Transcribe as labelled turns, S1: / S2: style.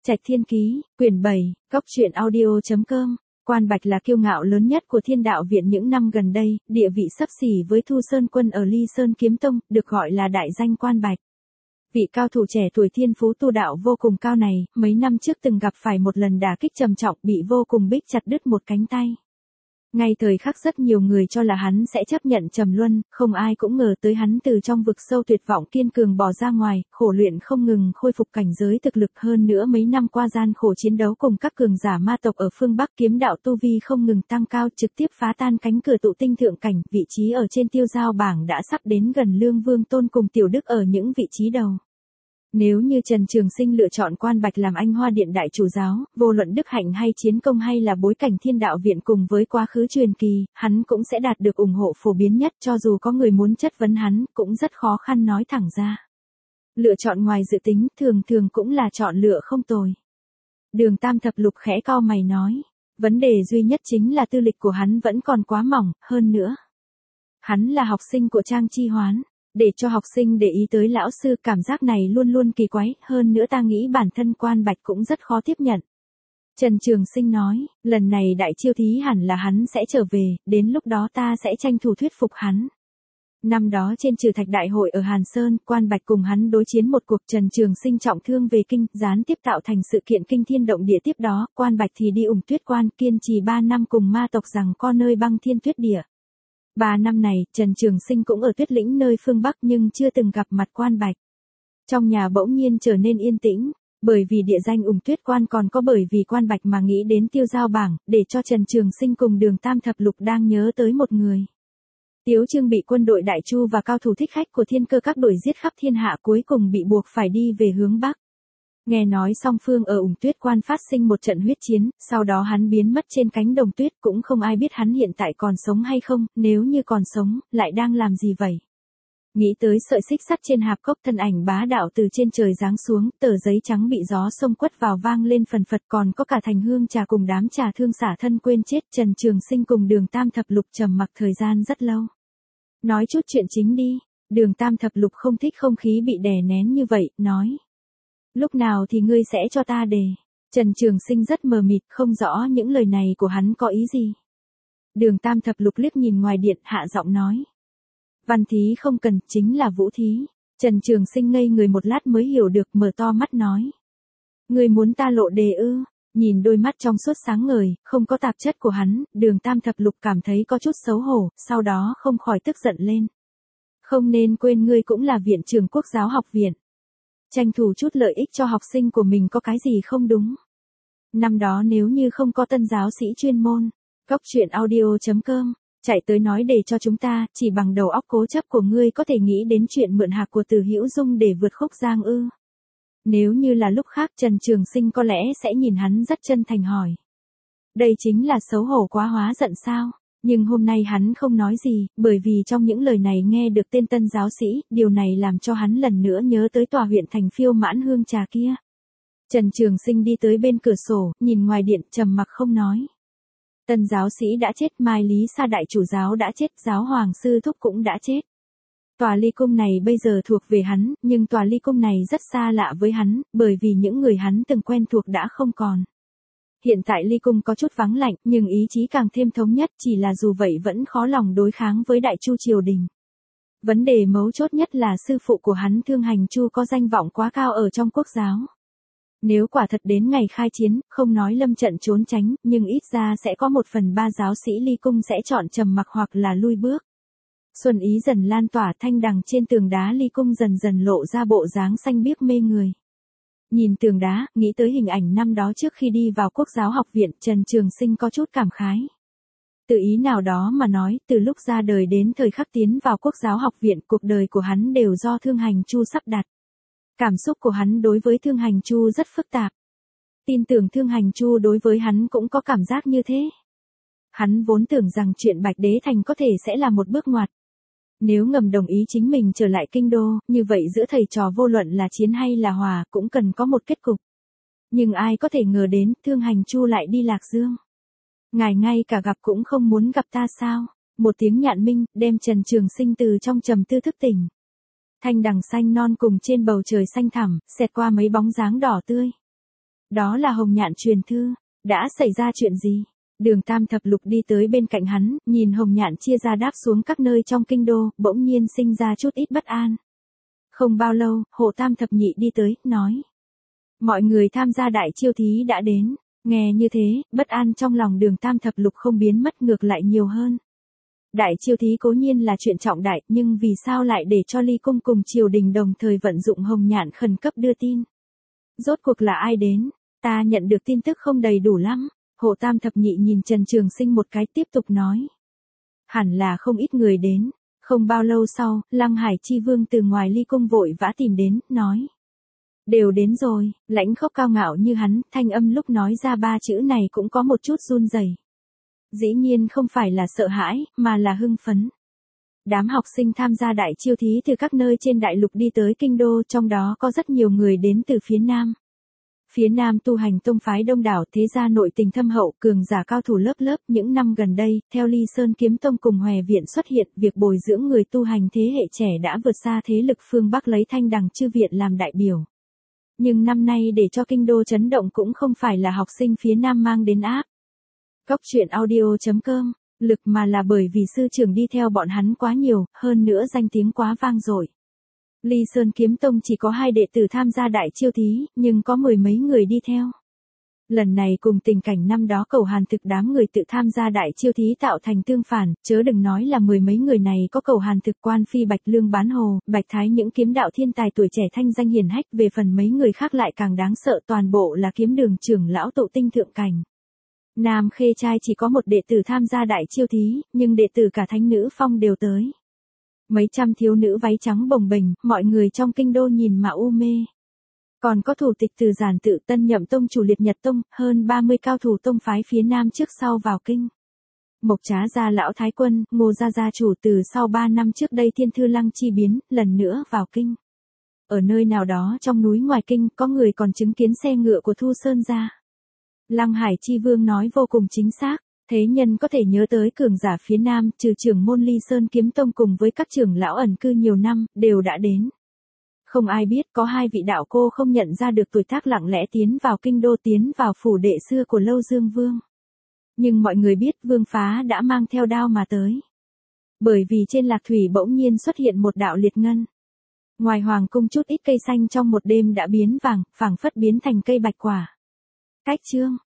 S1: Trạch Thiên Ký, quyển 7, Góc truyện audio.com. Quan Bạch là kiêu ngạo lớn nhất của Thiên Đạo Viện những năm gần đây, địa vị xấp xỉ với Thu Sơn Quân ở Ly Sơn Kiếm Tông, được gọi là đại danh Quan Bạch. Vị cao thủ trẻ tuổi thiên phú tu đạo vô cùng cao này, mấy năm trước từng gặp phải một lần đả kích trầm trọng, bị vô cùng bích chặt đứt một cánh tay. Ngay thời khắc rất nhiều người cho là hắn sẽ chấp nhận trầm luân, không ai cũng ngờ tới hắn từ trong vực sâu tuyệt vọng kiên cường bỏ ra ngoài, khổ luyện không ngừng khôi phục cảnh giới thực lực, hơn nữa mấy năm qua gian khổ chiến đấu cùng các cường giả ma tộc ở phương Bắc, kiếm đạo tu vi không ngừng tăng cao, trực tiếp phá tan cánh cửa tụ tinh thượng cảnh, vị trí ở trên tiêu giao bảng đã sắp đến gần Lương Vương Tôn cùng Tiểu Đức ở những vị trí đầu. Nếu như Trần Trường Sinh lựa chọn Quan Bạch làm Anh Hoa Điện đại chủ giáo, vô luận đức hạnh hay chiến công hay là bối cảnh Thiên Đạo Viện cùng với quá khứ truyền kỳ, hắn cũng sẽ đạt được ủng hộ phổ biến nhất, cho dù có người muốn chất vấn hắn, cũng rất khó khăn nói thẳng ra. Lựa chọn ngoài dự tính, thường thường cũng là chọn lựa không tồi. Đường Tam Thập Lục khẽ cau mày nói, vấn đề duy nhất chính là tư lịch của hắn vẫn còn quá mỏng, hơn nữa. Hắn là học sinh của Trang Chi Hoán. Để cho học sinh để ý tới lão sư, cảm giác này luôn luôn kỳ quái, hơn nữa ta nghĩ bản thân Quan Bạch cũng rất khó tiếp nhận. Trần Trường Sinh nói, lần này đại chiêu thí hẳn là hắn sẽ trở về, đến lúc đó ta sẽ tranh thủ thuyết phục hắn. Năm đó trên Trừ Thạch Đại hội ở Hàn Sơn, Quan Bạch cùng hắn đối chiến một cuộc, Trần Trường Sinh trọng thương về kinh, gián tiếp tạo thành sự kiện kinh thiên động địa. Tiếp đó, Quan Bạch thì đi Ủng Tuyết Quan, kiên trì 3 năm cùng ma tộc rằng co nơi băng thiên tuyết địa. 3 năm này, Trần Trường Sinh cũng ở Tuyết Lĩnh nơi phương Bắc nhưng chưa từng gặp mặt Quan Bạch. Trong nhà bỗng nhiên trở nên yên tĩnh, bởi vì địa danh Ủng Tuyết Quan, còn có bởi vì Quan Bạch mà nghĩ đến tiêu giao bảng, để cho Trần Trường Sinh cùng Đường Tam Thập Lục đang nhớ tới một người. Tiếu Trương bị quân đội Đại Chu và cao thủ thích khách của Thiên Cơ các đuổi giết khắp thiên hạ, cuối cùng bị buộc phải đi về hướng Bắc. Nghe nói song phương ở Ủng Tuyết Quan phát sinh một trận huyết chiến, sau đó hắn biến mất trên cánh đồng tuyết, cũng không ai biết hắn hiện tại còn sống hay không, nếu như còn sống, lại đang làm gì vậy? Nghĩ tới sợi xích sắt trên hạp cốc, thân ảnh bá đạo từ trên trời giáng xuống, tờ giấy trắng bị gió xông quất vào vang lên phần phật, còn có cả thành hương trà cùng đám trà thương xả thân quên chết. Trần Trường Sinh cùng Đường Tam Thập Lục trầm mặc thời gian rất lâu. Nói chút chuyện chính đi. Đường Tam Thập Lục không thích không khí bị đè nén như vậy, nói. Lúc nào thì ngươi sẽ cho ta đề? Trần Trường Sinh rất mờ mịt, không rõ những lời này của hắn có ý gì. Đường Tam Thập Lục liếc nhìn ngoài điện, hạ giọng nói. Văn thí không cần, chính là vũ thí. Trần Trường Sinh ngây người một lát mới hiểu được, mở to mắt nói. Ngươi muốn ta lộ đề ư? Nhìn đôi mắt trong suốt sáng ngời, không có tạp chất của hắn, Đường Tam Thập Lục cảm thấy có chút xấu hổ, sau đó không khỏi tức giận lên. Không nên quên ngươi cũng là viện trưởng Quốc giáo học viện. Tranh thủ chút lợi ích cho học sinh của mình có cái gì không đúng. Năm đó nếu như không có tân giáo sĩ chuyên môn, Góc truyện audio.com, chạy tới nói để cho chúng ta, chỉ bằng đầu óc cố chấp của ngươi có thể nghĩ đến chuyện mượn hạc của Từ Hữu Dung để vượt khúc giang ư? Nếu như là lúc khác, Trần Trường Sinh có lẽ sẽ nhìn hắn rất chân thành hỏi. Đây chính là xấu hổ quá hóa giận sao? Nhưng hôm nay hắn không nói gì, bởi vì trong những lời này nghe được tên tân giáo sĩ, điều này làm cho hắn lần nữa nhớ tới tòa huyện thành phiêu mãn hương trà kia. Trần Trường Sinh đi tới bên cửa sổ, nhìn ngoài điện, trầm mặc không nói. Tân giáo sĩ đã chết, Mai Lý Sa đại chủ giáo đã chết, giáo hoàng sư thúc cũng đã chết. Tòa ly cung này bây giờ thuộc về hắn, nhưng tòa ly cung này rất xa lạ với hắn, bởi vì những người hắn từng quen thuộc đã không còn. Hiện tại ly cung có chút vắng lạnh, nhưng ý chí càng thêm thống nhất, chỉ là dù vậy vẫn khó lòng đối kháng với Đại Chu triều đình. Vấn đề mấu chốt nhất là sư phụ của hắn Thương Hành Chu có danh vọng quá cao ở trong quốc giáo. Nếu quả thật đến ngày khai chiến, không nói lâm trận trốn tránh, nhưng ít ra sẽ có 1/3 giáo sĩ ly cung sẽ chọn trầm mặc hoặc là lui bước. Xuân ý dần lan tỏa, thanh đằng trên tường đá ly cung dần dần lộ ra bộ dáng xanh biếc mê người. Nhìn tường đá, nghĩ tới hình ảnh năm đó trước khi đi vào Quốc giáo học viện, Trần Trường Sinh có chút cảm khái. Từ ý nào đó mà nói, từ lúc ra đời đến thời khắc tiến vào Quốc giáo học viện, cuộc đời của hắn đều do Thương Hành Chu sắp đặt. Cảm xúc của hắn đối với Thương Hành Chu rất phức tạp. Tin tưởng Thương Hành Chu đối với hắn cũng có cảm giác như thế. Hắn vốn tưởng rằng chuyện Bạch Đế Thành có thể sẽ là một bước ngoặt. Nếu ngầm đồng ý chính mình trở lại kinh đô, như vậy giữa thầy trò vô luận là chiến hay là hòa cũng cần có một kết cục. Nhưng ai có thể ngờ đến, Thương Hành Chu lại đi Lạc Dương. Ngài ngay cả gặp cũng không muốn gặp ta sao? Một tiếng nhạn minh, đem Trần Trường Sinh từ trong trầm tư thức tỉnh. Thanh đằng xanh non cùng trên bầu trời xanh thẳm, xẹt qua mấy bóng dáng đỏ tươi. Đó là Hồng Nhạn truyền thư. Đã xảy ra chuyện gì? Đường Tam Thập Lục đi tới bên cạnh hắn, nhìn Hồng Nhạn chia ra đáp xuống các nơi trong kinh đô, bỗng nhiên sinh ra chút ít bất an. Không bao lâu, Hộ Tam Thập Nhị đi tới, nói. Mọi người tham gia đại chiêu thí đã đến. Nghe như thế, bất an trong lòng Đường Tam Thập Lục không biến mất, ngược lại nhiều hơn. Đại chiêu thí cố nhiên là chuyện trọng đại, nhưng vì sao lại để cho Ly Cung cùng triều đình đồng thời vận dụng Hồng Nhạn khẩn cấp đưa tin? Rốt cuộc là ai đến? Ta nhận được tin tức không đầy đủ lắm. Hộ Tam Thập Nhị nhìn Trần Trường Sinh một cái, tiếp tục nói. Hẳn là không ít người đến. Không bao lâu sau, Lăng Hải Chi Vương từ ngoài Ly Cung vội vã tìm đến, nói. Đều đến rồi. Lãnh Khốc cao ngạo như hắn, thanh âm lúc nói ra ba chữ này cũng có một chút run rẩy. Dĩ nhiên không phải là sợ hãi, mà là hưng phấn. Đám học sinh tham gia đại chiêu thí từ các nơi trên đại lục đi tới kinh đô, trong đó có rất nhiều người đến từ phía Nam. Phía Nam tu hành tông phái đông đảo, thế gia nội tình thâm hậu, cường giả cao thủ lớp lớp. Những năm gần đây, theo Ly Sơn Kiếm Tông cùng Hòe Viện xuất hiện, việc bồi dưỡng người tu hành thế hệ trẻ đã vượt xa thế lực phương Bắc lấy Thanh Đằng Chư Viện làm đại biểu. Nhưng năm nay để cho kinh đô chấn động cũng không phải là học sinh phía Nam mang đến áp. Cóc truyện audio.com, lực mà là bởi vì sư trưởng đi theo bọn hắn quá nhiều, hơn nữa danh tiếng quá vang dội. Ly Sơn Kiếm Tông chỉ có 2 đệ tử tham gia đại chiêu thí, nhưng có 10 mấy người đi theo. Lần này cùng tình cảnh năm đó Cầu Hàn Thực đám người tự tham gia đại chiêu thí tạo thành tương phản, chớ đừng nói là 10 mấy người này có Cầu Hàn Thực, Quan Phi, Bạch Lương Bán Hồ, Bạch Thái những kiếm đạo thiên tài tuổi trẻ thanh danh hiển hách, về phần mấy người khác lại càng đáng sợ, toàn bộ là kiếm đường trưởng lão tụ tinh thượng cảnh. Nam Khê Trai chỉ có một đệ tử tham gia đại chiêu thí, nhưng đệ tử cả Thánh Nữ Phong đều tới. Mấy trăm thiếu nữ váy trắng bồng bềnh, mọi người trong kinh đô nhìn mà u mê. Còn có thủ tịch Từ Giản Tự, Tân Nhậm Tông chủ Liệt Nhật Tông, hơn 30 cao thủ tông phái phía Nam trước sau vào kinh. Mộc Trá gia lão Thái Quân, Ngô gia gia chủ từ sau 3 năm trước đây Thiên Thư Lăng chi biến, lần nữa vào kinh. Ở nơi nào đó trong núi ngoài kinh, có người còn chứng kiến xe ngựa của Thu Sơn gia. Lăng Hải Chi Vương nói vô cùng chính xác. Thế nhân có thể nhớ tới cường giả phía Nam, trừ trưởng môn Ly Sơn Kiếm Tông cùng với các trưởng lão ẩn cư nhiều năm, đều đã đến. Không ai biết có 2 vị đạo cô không nhận ra được tuổi tác lặng lẽ tiến vào kinh đô, tiến vào phủ đệ xưa của Lâu Dương Vương. Nhưng mọi người biết Vương Phá đã mang theo đao mà tới. Bởi vì trên lạc thủy bỗng nhiên xuất hiện một đạo liệt ngân. Ngoài hoàng cung chút ít cây xanh trong một đêm đã biến vàng, phảng phất biến thành cây bạch quả. Cách chương